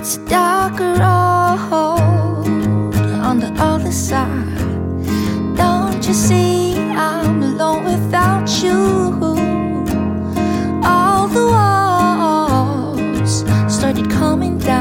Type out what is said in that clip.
It's a darker road on the other side. Don't you see I'm alone without you? All the walls started coming down.